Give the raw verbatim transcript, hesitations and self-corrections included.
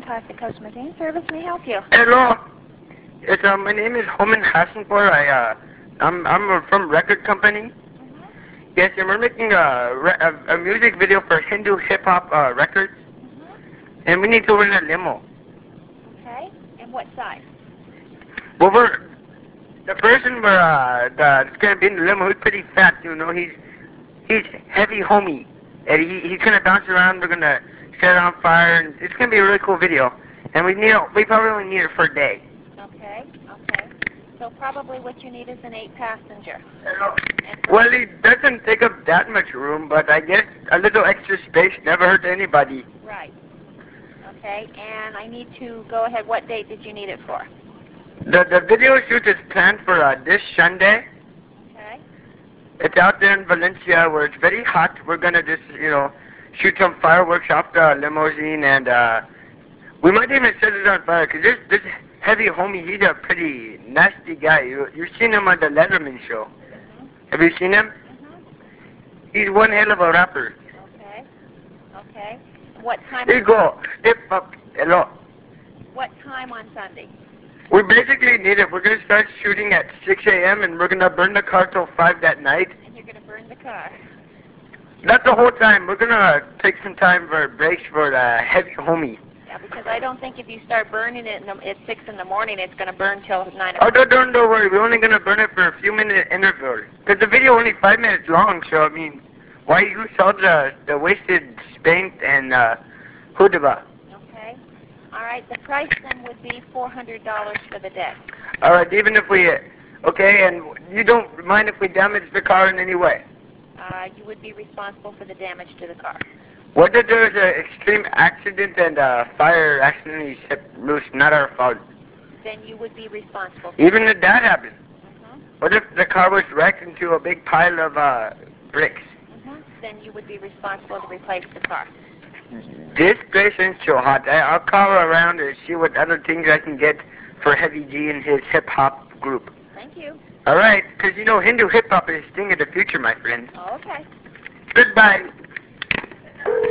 Classic Customer Service. May I help you? Hello. It's, uh, my name is Homan Hassanpour. I, uh, I'm, I'm from record company. Mm-hmm. Yes, and we're making a, re- a, a music video for Hindu hip-hop uh, records. Mm-hmm. And we need to rent a limo. Okay. And what size? Well, we're, the person we're, uh, that's going to be in the limo, he's pretty fat, you know. He's, he's heavy homie. And he, he's going to bounce around. We're going to set it on fire. And it's going to be a really cool video. And we need, we probably only need it for a day. Okay. Okay. So probably what you need is an eight passenger. Well, it doesn't take up that much room, but I guess a little extra space never hurt anybody. Right. Okay. And I need to go ahead. What date did you need it for? The the video shoot is planned for uh, this Sunday. Okay. It's out there in Valencia where it's very hot. We're gonna just, you know, shoot some fireworks off the limousine, and uh, we might even set it on fire, because this, this heavy homie, he's a pretty nasty guy. You, you've seen him on the Letterman show. Mm-hmm. Have you seen him? Mm-hmm. He's one hell of a rapper. Okay. Okay. What time? Here you go. Hip hop. Hello. What time on Sunday? We basically need it. We're going to start shooting at six A M and we're going to burn the car till five that night. And you're going to burn the car. Not the whole time. We're going to take some time for breaks for the heavy homie. Yeah, because I don't think if you start burning it in the, at six in the morning, it's going to burn till nine Oh, o'clock. don't, don't, don't worry. We're only going to burn it for a few minute interval. Because the video only five minutes long, so I mean, why use all the, the wasted paint and uh, hoodaba? Okay. All right. The price then would be four hundred dollars for the day. All right, even if we, okay, and you don't mind if we damage the car in any way? Uh, you would be responsible for the damage to the car. What if there's an extreme accident and uh, fire accidentally set loose, not our fault? Then you would be responsible. For Even if that happened? Mm-hmm. What if the car was wrecked into a big pile of uh, bricks? Mm-hmm. Then you would be responsible to replace the car. This place ain't so hot. I, I'll call around and see what other things I can get for Heavy G and his hip-hop group. Thank you. All right, because, you know, Hindu hip-hop is the thing of the future, my friend. Oh, okay. Goodbye.